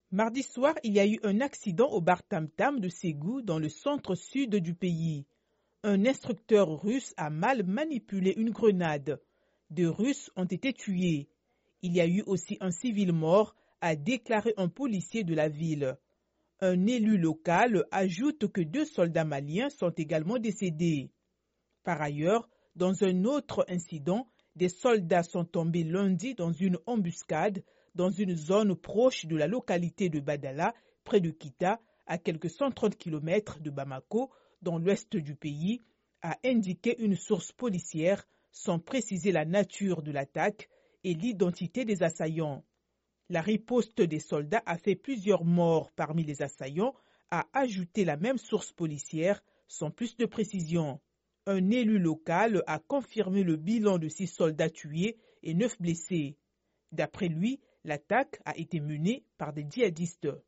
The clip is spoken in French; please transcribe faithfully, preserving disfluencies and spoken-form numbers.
Mardi soir, il y a eu un accident au bar Tam Tam de Ségou dans le centre-sud du pays. Un instructeur russe a mal manipulé une grenade. Deux Russes ont été tués. Il y a eu aussi un civil mort, a déclaré un policier de la ville. Un élu local ajoute que deux soldats maliens sont également décédés. Par ailleurs, dans un autre incident, des soldats sont tombés lundi dans une embuscade dans une zone proche de la localité de Badala, près de Kita, à quelques cent trente kilomètres de Bamako, dans l'ouest du pays, a indiqué une source policière sans préciser la nature de l'attaque et l'identité des assaillants. La riposte des soldats a fait plusieurs morts parmi les assaillants, a ajouté la même source policière sans plus de précision. Un élu local a confirmé le bilan de six soldats tués et neuf blessés. D'après lui, l'attaque a été menée par des djihadistes.